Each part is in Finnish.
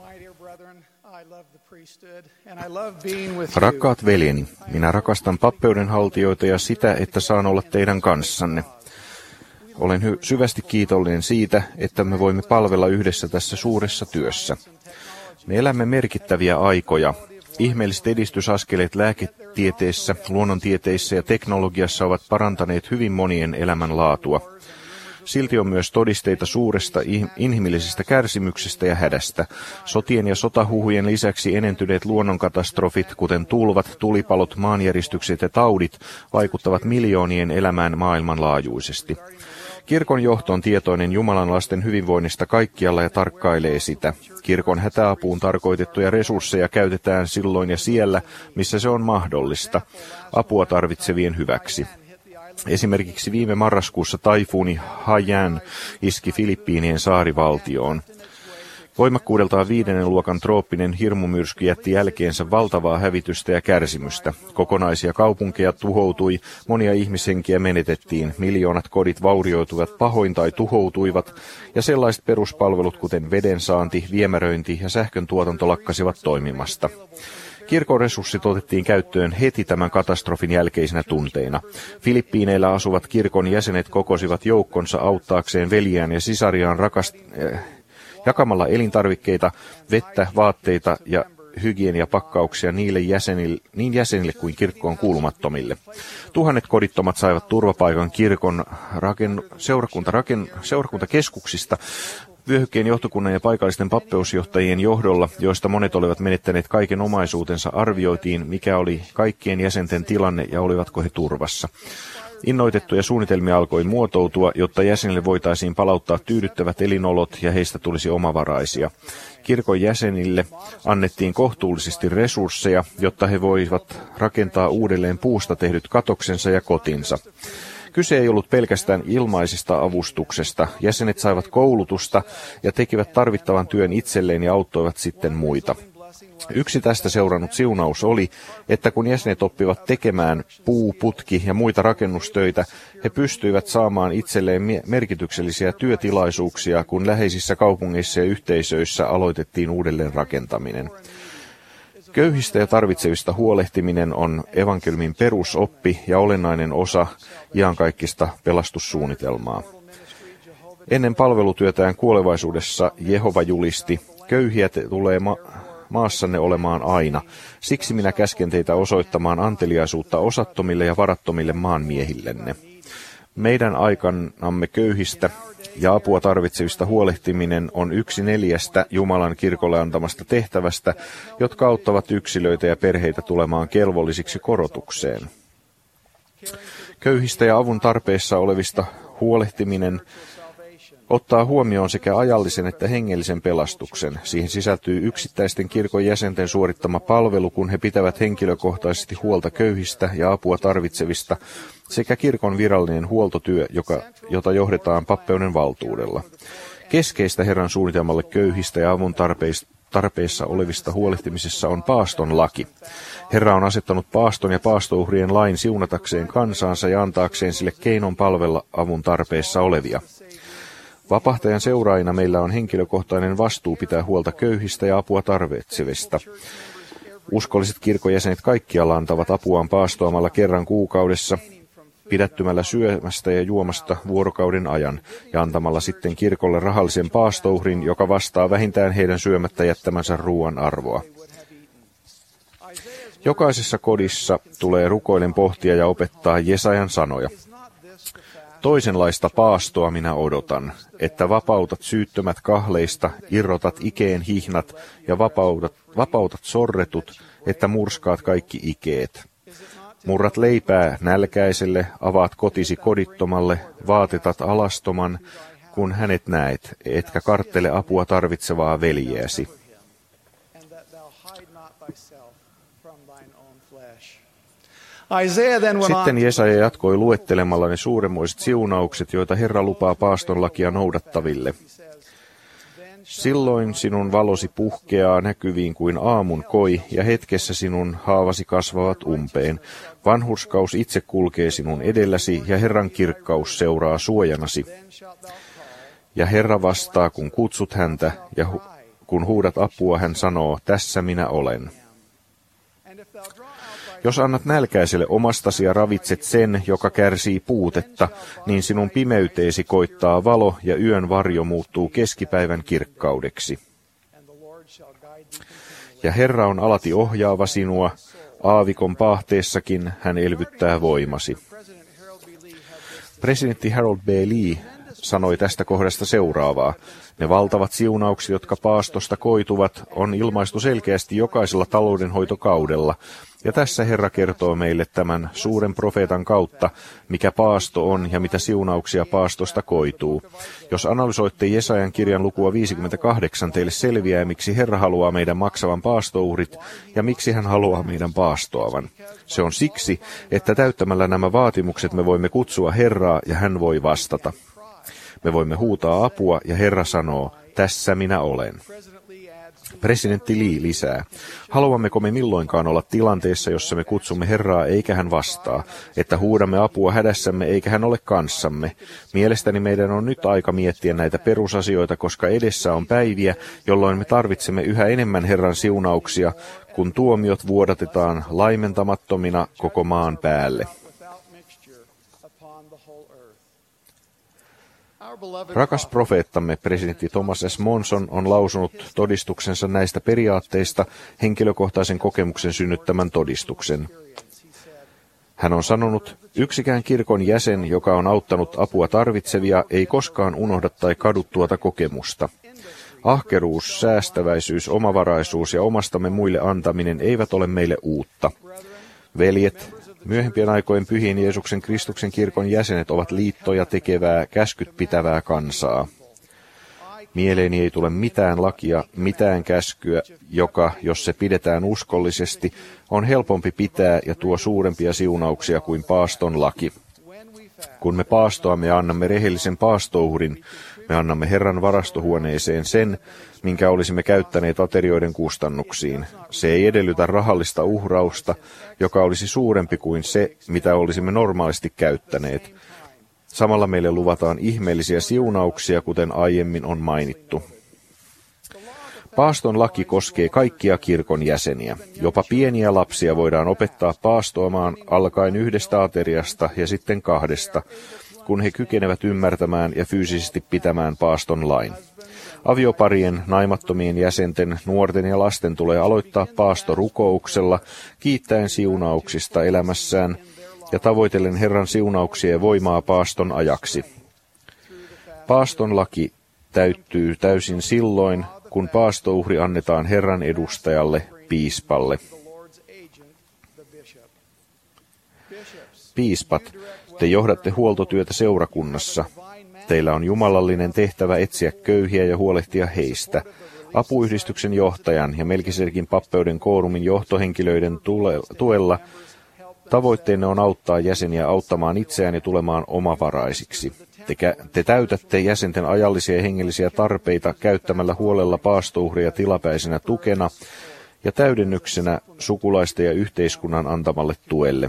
Rakkaat veljeni, minä rakastan pappeudenhaltijoita ja sitä, että saan olla teidän kanssanne. Olen syvästi kiitollinen siitä, että me voimme palvella yhdessä tässä suuressa työssä. Me elämme merkittäviä aikoja. Ihmeelliset edistysaskeleet lääketieteessä, luonnontieteissä ja teknologiassa ovat parantaneet hyvin monien elämänlaatua. Silti on myös todisteita suuresta inhimillisestä kärsimyksestä ja hädästä. Sotien ja sotahuhujen lisäksi enentyneet luonnonkatastrofit, kuten tulvat, tulipalot, maanjäristykset ja taudit, vaikuttavat miljoonien elämään maailmanlaajuisesti. Kirkon johto on tietoinen Jumalan lasten hyvinvoinnista kaikkialla ja tarkkailee sitä. Kirkon hätäapuun tarkoitettuja resursseja käytetään silloin ja siellä, missä se on mahdollista, apua tarvitsevien hyväksi. Esimerkiksi viime marraskuussa taifuuni Haiyan iski Filippiinien saarivaltioon. Voimakkuudeltaan 5. luokan trooppinen hirmumyrsky jätti jälkeensä valtavaa hävitystä ja kärsimystä. Kokonaisia kaupunkeja tuhoutui, monia ihmishenkiä menetettiin, miljoonat kodit vaurioituivat pahoin tai tuhoutuivat, ja sellaiset peruspalvelut kuten vedensaanti, viemäröinti ja sähkön tuotanto lakkasivat toimimasta. Kirkon resurssit otettiin käyttöön heti tämän katastrofin jälkeisinä tunteina. Filippiineillä asuvat kirkon jäsenet kokosivat joukkonsa auttaakseen veljiään ja sisariaan jakamalla elintarvikkeita, vettä, vaatteita ja hygieniapakkauksia niin jäsenille kuin kirkkoon kuulumattomille. Tuhannet kodittomat saivat turvapaikan kirkon seurakuntakeskuksista, vyöhykkeen johtokunnan ja paikallisten pappeusjohtajien johdolla, joista monet olivat menettäneet kaiken omaisuutensa, arvioitiin, mikä oli kaikkien jäsenten tilanne ja olivatko he turvassa. Innoitettuja suunnitelmia alkoi muotoutua, jotta jäsenille voitaisiin palauttaa tyydyttävät elinolot ja heistä tulisi omavaraisia. Kirkon jäsenille annettiin kohtuullisesti resursseja, jotta he voivat rakentaa uudelleen puusta tehdyt katoksensa ja kotinsa. Kyse ei ollut pelkästään ilmaisesta avustuksesta. Jäsenet saivat koulutusta ja tekivät tarvittavan työn itselleen ja auttoivat sitten muita. Yksi tästä seurannut siunaus oli, että kun jäsenet oppivat tekemään putki ja muita rakennustöitä, he pystyivät saamaan itselleen merkityksellisiä työtilaisuuksia, kun läheisissä kaupungeissa ja yhteisöissä aloitettiin uudelleen rakentaminen. Köyhistä ja tarvitsevista huolehtiminen on evankeliumin perusoppi ja olennainen osa iankaikkista pelastussuunnitelmaa. Ennen palvelutyötään kuolevaisuudessa Jehova julisti, köyhiä tulee maassanne olemaan aina. Siksi minä käsken teitä osoittamaan anteliaisuutta osattomille ja varattomille maanmiehillenne. Meidän aikanamme köyhistä ja apua tarvitsevista huolehtiminen on 1/4 Jumalan kirkolle antamasta tehtävästä, jotka auttavat yksilöitä ja perheitä tulemaan kelvollisiksi korotukseen. Köyhistä ja avun tarpeessa olevista huolehtiminen ottaa huomioon sekä ajallisen että hengellisen pelastuksen. Siihen sisältyy yksittäisten kirkon jäsenten suorittama palvelu, kun he pitävät henkilökohtaisesti huolta köyhistä ja apua tarvitsevista, sekä kirkon virallinen huoltotyö, jota johdetaan pappeuden valtuudella. Keskeistä Herran suunnitelmalle köyhistä ja avun tarpeessa olevista huolehtimisessa on paaston laki. Herra on asettanut paaston ja paastouhrien lain siunatakseen kansaansa ja antaakseen sille keinon palvella avun tarpeessa olevia. Vapahtajan seuraajina meillä on henkilökohtainen vastuu pitää huolta köyhistä ja apua tarvitsevista. Uskolliset kirkojäsenet kaikkialla antavat apuaan paastoamalla kerran kuukaudessa, pidättymällä syömästä ja juomasta vuorokauden ajan ja antamalla sitten kirkolle rahallisen paastouhrin, joka vastaa vähintään heidän syömättä jättämänsä ruoan arvoa. Jokaisessa kodissa tulee rukoilen pohtia ja opettaa Jesajan sanoja. Toisenlaista paastoa minä odotan, että vapautat syyttömät kahleista, irrotat ikeen hihnat ja vapautat sorretut, että murskaat kaikki ikeet. Murrat leipää nälkäiselle, avaat kotisi kodittomalle, vaatetat alastoman, kun hänet näet, etkä karttele apua tarvitsevaa veljeäsi. Sitten Jesaja jatkoi luettelemalla ne suuremmoiset siunaukset, joita Herra lupaa paaston lakia noudattaville. Silloin sinun valosi puhkeaa näkyviin kuin aamun koi, ja hetkessä sinun haavasi kasvavat umpeen. Vanhurskaus itse kulkee sinun edelläsi, ja Herran kirkkaus seuraa suojanasi. Ja Herra vastaa, kun kutsut häntä, ja kun huudat apua, hän sanoo, tässä minä olen. Jos annat nälkäiselle omastasi ja ravitset sen, joka kärsii puutetta, niin sinun pimeyteesi koittaa valo ja yön varjo muuttuu keskipäivän kirkkaudeksi. Ja Herra on alati ohjaava sinua, aavikon paahteessakin hän elvyttää voimasi. Presidentti Harold B. Lee sanoi tästä kohdasta seuraavaa. Ne valtavat siunaukset, jotka paastosta koituvat, on ilmaistu selkeästi jokaisella taloudenhoitokaudella. Ja tässä Herra kertoo meille tämän suuren profeetan kautta, mikä paasto on ja mitä siunauksia paastosta koituu. Jos analysoitte Jesajan kirjan lukua 58, teille selviää, miksi Herra haluaa meidän maksavan paastouhrit ja miksi hän haluaa meidän paastoavan. Se on siksi, että täyttämällä nämä vaatimukset me voimme kutsua Herraa ja hän voi vastata. Me voimme huutaa apua ja Herra sanoo, tässä minä olen. Presidentti Lee lisää, haluammeko me milloinkaan olla tilanteessa, jossa me kutsumme Herraa eikä hän vastaa, että huudamme apua hädässämme eikä hän ole kanssamme. Mielestäni meidän on nyt aika miettiä näitä perusasioita, koska edessä on päiviä, jolloin me tarvitsemme yhä enemmän Herran siunauksia, kun tuomiot vuodatetaan laimentamattomina koko maan päälle. Rakas profeettamme, presidentti Thomas S. Monson, on lausunut todistuksensa näistä periaatteista henkilökohtaisen kokemuksen synnyttämän todistuksen. Hän on sanonut, yksikään kirkon jäsen, joka on auttanut apua tarvitsevia, ei koskaan unohda tai kadu tuota kokemusta. Ahkeruus, säästäväisyys, omavaraisuus ja omastamme muille antaminen eivät ole meille uutta. Veljet, myöhempien aikojen pyhien Jeesuksen Kristuksen kirkon jäsenet ovat liittoja tekevää, käskyt pitävää kansaa. Mieleeni ei tule mitään lakia, mitään käskyä, joka, jos se pidetään uskollisesti, on helpompi pitää ja tuo suurempia siunauksia kuin paaston laki. Kun me paastoamme ja annamme rehellisen paastouhrin, me annamme Herran varastohuoneeseen sen, minkä olisimme käyttäneet aterioiden kustannuksiin. Se ei edellytä rahallista uhrausta, joka olisi suurempi kuin se, mitä olisimme normaalisti käyttäneet. Samalla meille luvataan ihmeellisiä siunauksia, kuten aiemmin on mainittu. Paaston laki koskee kaikkia kirkon jäseniä. Jopa pieniä lapsia voidaan opettaa paastoamaan alkaen 1 ateriasta ja sitten 2, kun he kykenevät ymmärtämään ja fyysisesti pitämään paaston lain. Avioparien, naimattomien jäsenten, nuorten ja lasten tulee aloittaa paasto rukouksella, kiittäen siunauksista elämässään ja tavoitellen Herran siunauksia ja voimaa paaston ajaksi. Paaston laki täyttyy täysin silloin, kun paastouhri annetaan Herran edustajalle, piispalle. Piispat, te johdatte huoltotyötä seurakunnassa. Teillä on jumalallinen tehtävä etsiä köyhiä ja huolehtia heistä. Apuyhdistyksen johtajan ja Melkisedekin pappeuden koorumin johtohenkilöiden tuella tavoitteenne on auttaa jäseniä auttamaan itseään ja tulemaan omavaraisiksi. Te täytätte jäsenten ajallisia ja hengellisiä tarpeita käyttämällä huolella paastouhria tilapäisenä tukena ja täydennyksenä sukulaisten ja yhteiskunnan antamalle tuelle.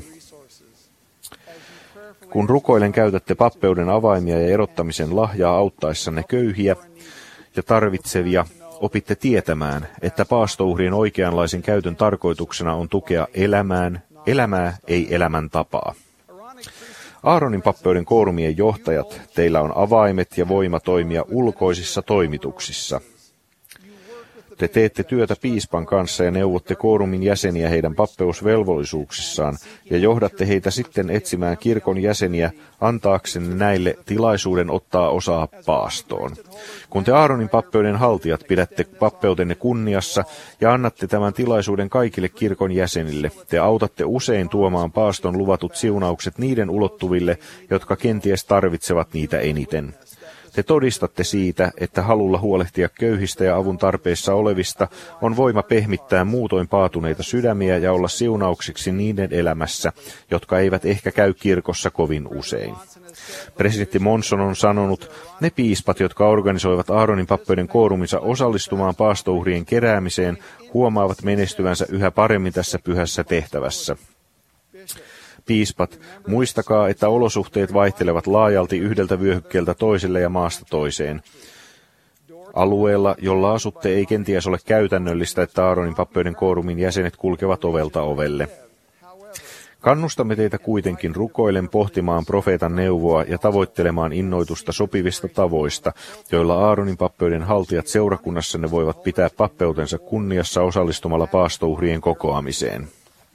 Kun rukoilen käytätte pappeuden avaimia ja erottamisen lahjaa auttaessanne köyhiä ja tarvitsevia, opitte tietämään, että paastouhrien oikeanlaisen käytön tarkoituksena on tukea elämää ei elämäntapaa. Aaronin pappeuden koorumien johtajat, teillä on avaimet ja voima toimia ulkoisissa toimituksissa. Te teette työtä piispan kanssa ja neuvotte koorumin jäseniä heidän pappeusvelvollisuuksissaan ja johdatte heitä sitten etsimään kirkon jäseniä antaaksenne näille tilaisuuden ottaa osaa paastoon. Kun te Aaronin pappeuden haltijat pidätte pappeutenne kunniassa ja annatte tämän tilaisuuden kaikille kirkon jäsenille, te autatte usein tuomaan paaston luvatut siunaukset niiden ulottuville, jotka kenties tarvitsevat niitä eniten. Te todistatte siitä, että halulla huolehtia köyhistä ja avun tarpeessa olevista on voima pehmittää muutoin paatuneita sydämiä ja olla siunauksiksi niiden elämässä, jotka eivät ehkä käy kirkossa kovin usein. Presidentti Monson on sanonut, ne piispat, jotka organisoivat Aaronin pappeuden kooruminsa osallistumaan paastouhrien keräämiseen, huomaavat menestyvänsä yhä paremmin tässä pyhässä tehtävässä. Piispat, muistakaa, että olosuhteet vaihtelevat laajalti yhdeltä vyöhykkeeltä toiselle ja maasta toiseen. Alueella, jolla asutte, ei kenties ole käytännöllistä, että Aaronin pappeuden koorumin jäsenet kulkevat ovelta ovelle. Kannustamme teitä kuitenkin rukoilen pohtimaan profeetan neuvoa ja tavoittelemaan innoitusta sopivista tavoista, joilla Aaronin pappeuden haltijat seurakunnassanne voivat pitää pappeutensa kunniassa osallistumalla paastouhrien kokoamiseen.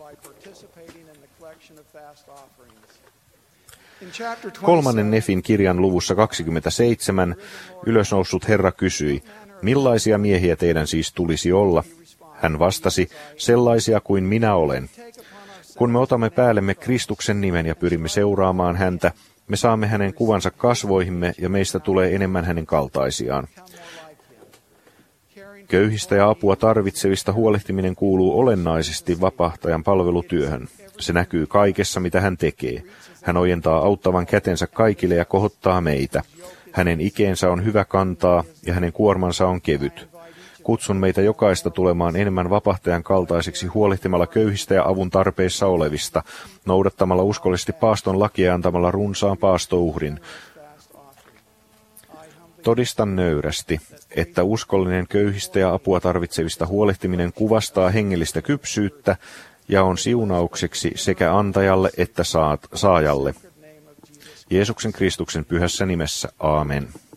3. Nefin kirjan luvussa 27 ylösnoussut Herra kysyi, millaisia miehiä teidän siis tulisi olla? Hän vastasi, sellaisia kuin minä olen. Kun me otamme päällemme Kristuksen nimen ja pyrimme seuraamaan häntä, me saamme hänen kuvansa kasvoihimme ja meistä tulee enemmän hänen kaltaisiaan. Köyhistä ja apua tarvitsevista huolehtiminen kuuluu olennaisesti vapahtajan palvelutyöhön. Se näkyy kaikessa, mitä hän tekee. Hän ojentaa auttavan kätensä kaikille ja kohottaa meitä. Hänen ikeensä on hyvä kantaa ja hänen kuormansa on kevyt. Kutsun meitä jokaista tulemaan enemmän vapahtajan kaltaiseksi huolehtimalla köyhistä ja avun tarpeissa olevista, noudattamalla uskollisesti paaston lakia ja antamalla runsaan paastouhrin. Todistan nöyrästi, että uskollinen köyhistä ja apua tarvitsevista huolehtiminen kuvastaa hengellistä kypsyyttä ja on siunaukseksi sekä antajalle että saajalle. Jeesuksen Kristuksen pyhässä nimessä, aamen.